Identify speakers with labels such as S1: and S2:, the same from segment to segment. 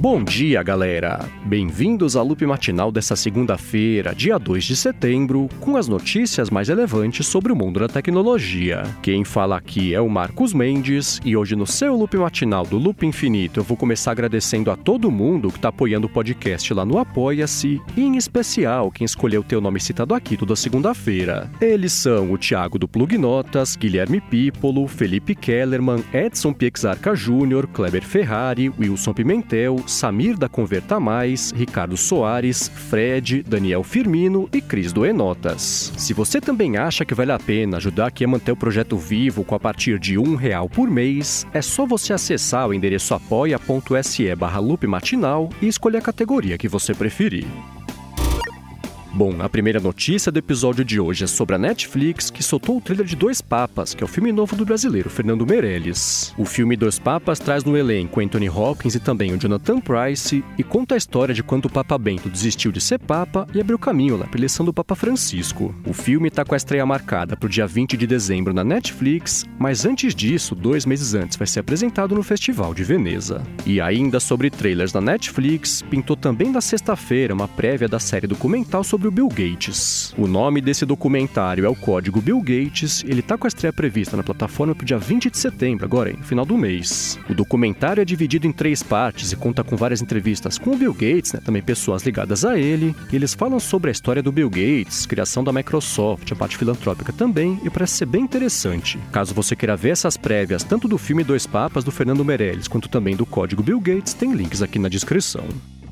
S1: Bom dia, galera! Bem-vindos ao Loop Matinal dessa segunda-feira, dia 2 de setembro, com as notícias mais relevantes sobre o mundo da tecnologia. Quem fala aqui é o Marcos Mendes, e hoje no seu Loop Matinal do Loop Infinito eu vou começar agradecendo a todo mundo que está apoiando o podcast lá no Apoia-se, e em especial quem escolheu ter o nome citado aqui toda segunda-feira. Eles são o Thiago do Plug Notas, Guilherme Pípolo, Felipe Kellerman, Edson Piexarca Júnior, Kleber Ferrari, Wilson Pimentel, Samir da Converta Mais, Ricardo Soares, Fred, Daniel Firmino e Cris do Enotas. Se você também acha que vale a pena ajudar aqui a manter o projeto vivo com a partir de R$1 por mês, é só você acessar o endereço apoia.se/loopmatinal e escolher a categoria que você preferir. Bom, a primeira notícia do episódio de hoje é sobre a Netflix, que soltou o trailer de Dois Papas, que é o filme novo do brasileiro Fernando Meirelles. O filme Dois Papas traz no elenco Anthony Hopkins e também o Jonathan Pryce, e conta a história de quando o Papa Bento desistiu de ser Papa e abriu caminho para a eleição do Papa Francisco. O filme está com a estreia marcada para o dia 20 de dezembro na Netflix, mas antes disso, 2 meses antes, vai ser apresentado no Festival de Veneza. E ainda sobre trailers na Netflix, pintou também na sexta-feira uma prévia da série documental sobre o Bill Gates. O nome desse documentário é o Código Bill Gates, ele tá com a estreia prevista na plataforma pro dia 20 de setembro, agora, no final do mês. O documentário é dividido em 3 partes e conta com várias entrevistas com o Bill Gates, também pessoas ligadas a ele, e eles falam sobre a história do Bill Gates, criação da Microsoft, a parte filantrópica também, e parece ser bem interessante. Caso você queira ver essas prévias, tanto do filme Dois Papas do Fernando Meirelles, quanto também do Código Bill Gates, tem links aqui na descrição.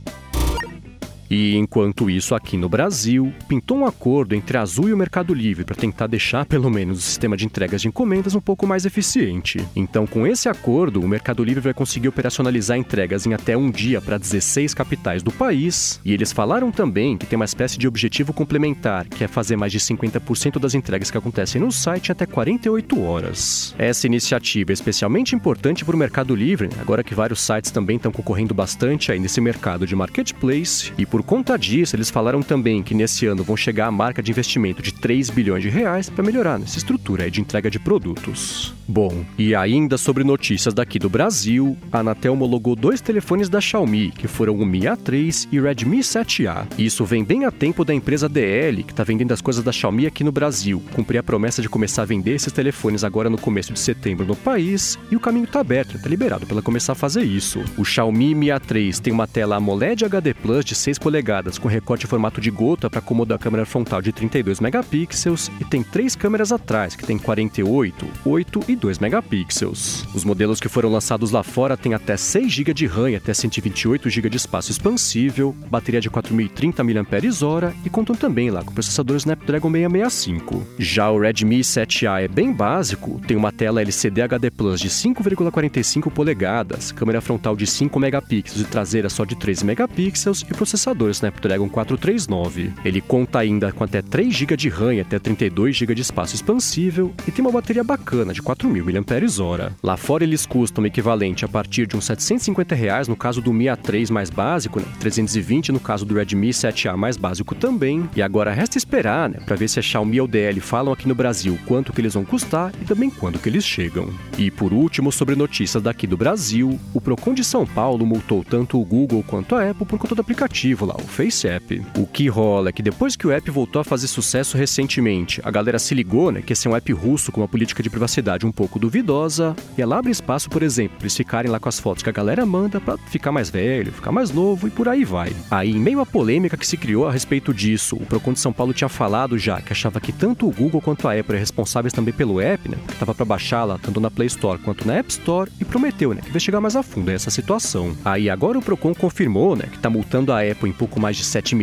S1: E enquanto isso, aqui no Brasil, pintou um acordo entre a Azul e o Mercado Livre para tentar deixar, pelo menos, o sistema de entregas de encomendas um pouco mais eficiente. Então, com esse acordo, o Mercado Livre vai conseguir operacionalizar entregas em até um dia para 16 capitais do país, e eles falaram também que tem uma espécie de objetivo complementar, que é fazer mais de 50% das entregas que acontecem no site em até 48 horas. Essa iniciativa é especialmente importante para o Mercado Livre, agora que vários sites também estão concorrendo bastante aí nesse mercado de marketplace, e por conta disso, eles falaram também que nesse ano vão chegar à marca de investimento de R$3 bilhões para melhorar nessa estrutura aí de entrega de produtos. Bom, e ainda sobre notícias daqui do Brasil, a Anatel homologou 2 telefones da Xiaomi, que foram o Mi A3 e o Redmi 7A. Isso vem bem a tempo da empresa DL, que está vendendo as coisas da Xiaomi aqui no Brasil, cumprir a promessa de começar a vender esses telefones agora no começo de setembro no país, e o caminho está aberto, está liberado para ela começar a fazer isso. O Xiaomi Mi A3 tem uma tela AMOLED HD Plus de 6 polegadas com recorte em formato de gota para acomodar a câmera frontal de 32 megapixels e tem 3 câmeras atrás, que tem 48, 8 e 2 megapixels. Os modelos que foram lançados lá fora têm até 6 GB de RAM e até 128 GB de espaço expansível, bateria de 4.030 mAh e contam também lá com o processador Snapdragon 665. Já o Redmi 7A é bem básico, tem uma tela LCD HD Plus de 5,45 polegadas, câmera frontal de 5 megapixels e traseira só de 13 megapixels e processador Snapdragon 439. Ele conta ainda com até 3 GB de RAM e até 32 GB de espaço expansível e tem uma bateria bacana de 4.000 mAh. Lá fora eles custam o equivalente a partir de uns R$750 no caso do Mi A3 mais básico, 320 no caso do Redmi 7A mais básico também. E agora resta esperar, para ver se a Xiaomi e o DL falam aqui no Brasil quanto que eles vão custar e também quando que eles chegam. E por último, sobre notícias daqui do Brasil, o Procon de São Paulo multou tanto o Google quanto a Apple por conta do aplicativo lá, o Face App. O que rola é que depois que o app voltou a fazer sucesso recentemente, a galera se ligou, que esse é um app russo com uma política de privacidade um pouco duvidosa, e ela abre espaço, por exemplo, para eles ficarem lá com as fotos que a galera manda pra ficar mais velho, ficar mais novo e por aí vai. Aí, em meio à polêmica que se criou a respeito disso, o Procon de São Paulo tinha falado já que achava que tanto o Google quanto a Apple eram responsáveis também pelo app, que estava para baixar lá tanto na Play Store quanto na App Store, e prometeu, que vai chegar mais a fundo essa situação. Aí agora o Procon confirmou, que está multando a Apple em pouco mais de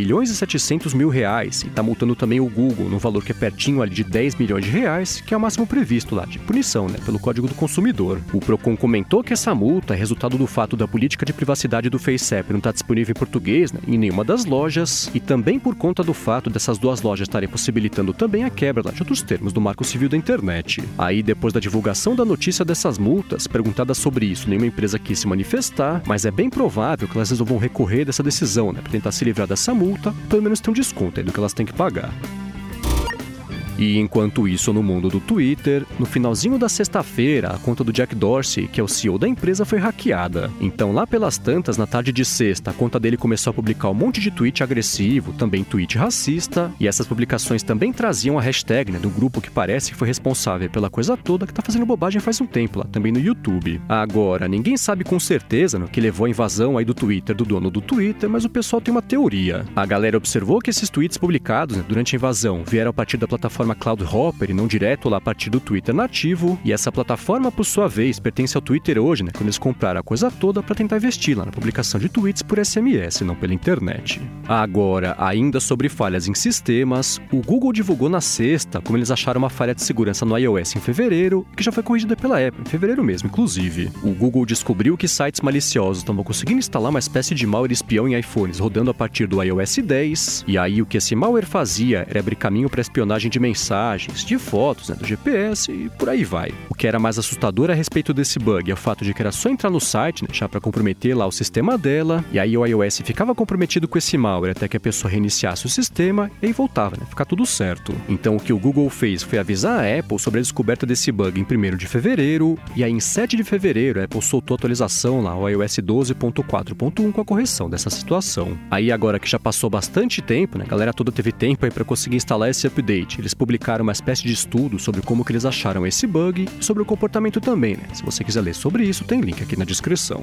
S1: R$7.700.000 e está multando também o Google no valor que é pertinho ali de R$10 milhões, que é o máximo previsto lá de punição, pelo Código do Consumidor. O Procon comentou que essa multa é resultado do fato da política de privacidade do Face App não estar disponível em português, em nenhuma das lojas, e também por conta do fato dessas 2 lojas estarem possibilitando também a quebra de outros termos do Marco Civil da Internet. Aí, depois da divulgação da notícia dessas multas, perguntada sobre isso, nenhuma empresa quis se manifestar, mas é bem provável que elas resolvam recorrer dessa decisão, para tentar se livrar dessa multa, pelo menos ter um desconto aí do que elas têm que pagar. E enquanto isso, no mundo do Twitter, no finalzinho da sexta-feira, a conta do Jack Dorsey, que é o CEO da empresa, foi hackeada. Então, lá pelas tantas, na tarde de sexta, a conta dele começou a publicar um monte de tweet agressivo, também tweet racista, e essas publicações também traziam a hashtag, do grupo que parece que foi responsável pela coisa toda, que tá fazendo bobagem faz um tempo lá, também no YouTube. Agora, ninguém sabe com certeza que levou a invasão aí do Twitter do dono do Twitter, mas o pessoal tem uma teoria. A galera observou que esses tweets publicados durante a invasão vieram a partir da plataforma Cloudhopper e não direto lá a partir do Twitter nativo, e essa plataforma, por sua vez, pertence ao Twitter hoje, quando eles compraram a coisa toda para tentar investir lá na publicação de tweets por SMS, não pela internet. Agora, ainda sobre falhas em sistemas, o Google divulgou na sexta como eles acharam uma falha de segurança no iOS em fevereiro, que já foi corrigida pela Apple, em fevereiro mesmo, inclusive. O Google descobriu que sites maliciosos estavam conseguindo instalar uma espécie de malware espião em iPhones rodando a partir do iOS 10, e aí o que esse malware fazia era abrir caminho para espionagem de mensagens, de fotos, do GPS e por aí vai. O que era mais assustador a respeito desse bug é o fato de que era só entrar no site, deixar para comprometer lá o sistema dela, e aí o iOS ficava comprometido com esse malware até que a pessoa reiniciasse o sistema e aí voltava, ficar tudo certo. Então o que o Google fez foi avisar a Apple sobre a descoberta desse bug em 1º de fevereiro, e aí em 7 de fevereiro a Apple soltou a atualização lá, o iOS 12.4.1 com a correção dessa situação. Aí agora que já passou bastante tempo, a galera toda teve tempo aí para conseguir instalar esse update. Eles publicaram uma espécie de estudo sobre como que eles acharam esse bug e sobre o comportamento também, Se você quiser ler sobre isso, tem link aqui na descrição.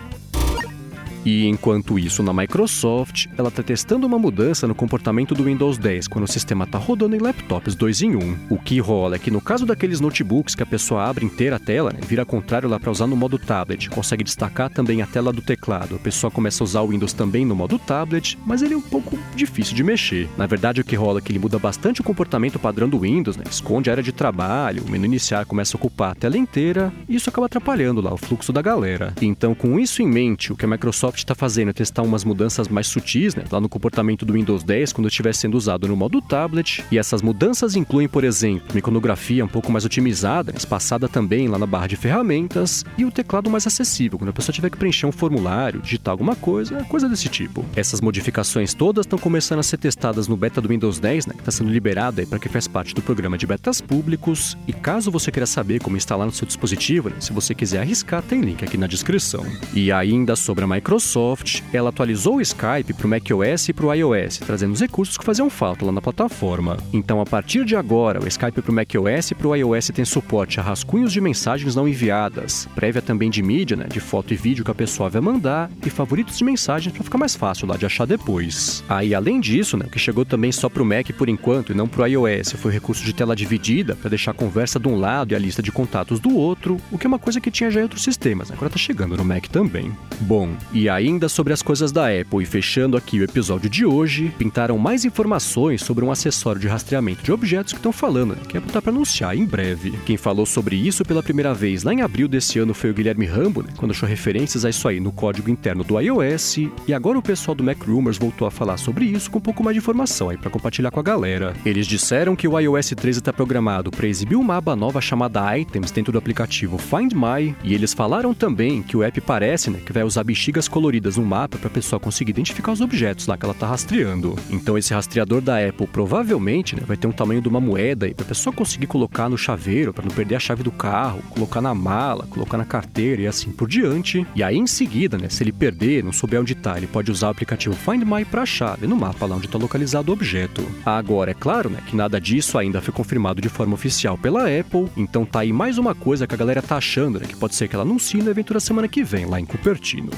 S1: E enquanto isso, na Microsoft, ela está testando uma mudança no comportamento do Windows 10 quando o sistema está rodando em laptops 2 em 1. O que rola é que no caso daqueles notebooks que a pessoa abre inteira a tela, vira contrário lá para usar no modo tablet, consegue destacar também a tela do teclado. A pessoa começa a usar o Windows também no modo tablet, mas ele é um pouco difícil de mexer. Na verdade, o que rola é que ele muda bastante o comportamento padrão do Windows, esconde a área de trabalho, o menu iniciar começa a ocupar a tela inteira, e isso acaba atrapalhando lá o fluxo da galera. Então, com isso em mente, o que a Microsoft está fazendo é testar umas mudanças mais sutis, lá no comportamento do Windows 10 quando estiver sendo usado no modo tablet, e essas mudanças incluem, por exemplo, uma iconografia um pouco mais otimizada, espaçada também lá na barra de ferramentas, e o teclado mais acessível, quando a pessoa tiver que preencher um formulário, digitar alguma coisa desse tipo. Essas modificações todas estão começando a ser testadas no beta do Windows 10, que está sendo liberado para quem faz parte do programa de betas públicos, e caso você queira saber como instalar no seu dispositivo, se você quiser arriscar, tem link aqui na descrição. E ainda sobre a Microsoft, ela atualizou o Skype para o macOS e para o iOS, trazendo os recursos que faziam falta lá na plataforma. Então, a partir de agora, o Skype para o macOS e para o iOS tem suporte a rascunhos de mensagens não enviadas, prévia também de mídia, de foto e vídeo que a pessoa vai mandar, e favoritos de mensagens para ficar mais fácil lá de achar depois. Aí, além disso, o que chegou também só para o Mac por enquanto e não para o iOS foi o recurso de tela dividida para deixar a conversa de um lado e a lista de contatos do outro, o que é uma coisa que tinha já em outros sistemas, agora está chegando no Mac também. Bom, e ainda sobre as coisas da Apple e fechando aqui o episódio de hoje, pintaram mais informações sobre um acessório de rastreamento de objetos que estão falando, que a Apple tá para anunciar em breve. Quem falou sobre isso pela primeira vez lá em abril desse ano foi o Guilherme Rambo, quando achou referências a isso aí no código interno do iOS, e agora o pessoal do Mac Rumors voltou a falar sobre isso com um pouco mais de informação aí para compartilhar com a galera. Eles disseram que o iOS 13 está programado para exibir uma aba nova chamada Items dentro do aplicativo Find My, e eles falaram também que o app parece, que vai usar bexigas coloridas no mapa para a pessoa conseguir identificar os objetos lá que ela está rastreando. Então esse rastreador da Apple provavelmente vai ter um tamanho de uma moeda para a pessoa conseguir colocar no chaveiro para não perder a chave do carro, colocar na mala, colocar na carteira e assim por diante. E aí em seguida, se ele perder, não souber onde está, ele pode usar o aplicativo Find My para achar no mapa lá onde está localizado o objeto. Agora, é claro que nada disso ainda foi confirmado de forma oficial pela Apple, então tá aí mais uma coisa que a galera tá achando, que pode ser que ela anuncie no evento da semana que vem lá em Cupertino.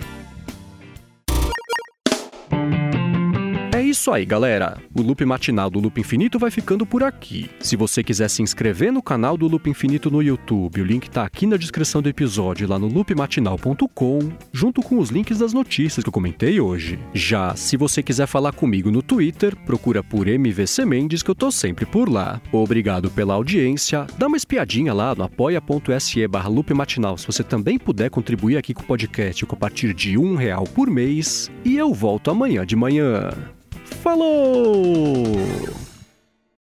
S1: É isso aí, galera. O Loop Matinal do Loop Infinito vai ficando por aqui. Se você quiser se inscrever no canal do Loop Infinito no YouTube, o link tá aqui na descrição do episódio, lá no loopmatinal.com, junto com os links das notícias que eu comentei hoje. Já, se você quiser falar comigo no Twitter, procura por MVC Mendes, que eu tô sempre por lá. Obrigado pela audiência. Dá uma espiadinha lá no apoia.se/loopmatinal se você também puder contribuir aqui com o podcast com a partir de R$1 por mês. E eu volto amanhã de manhã. Falou!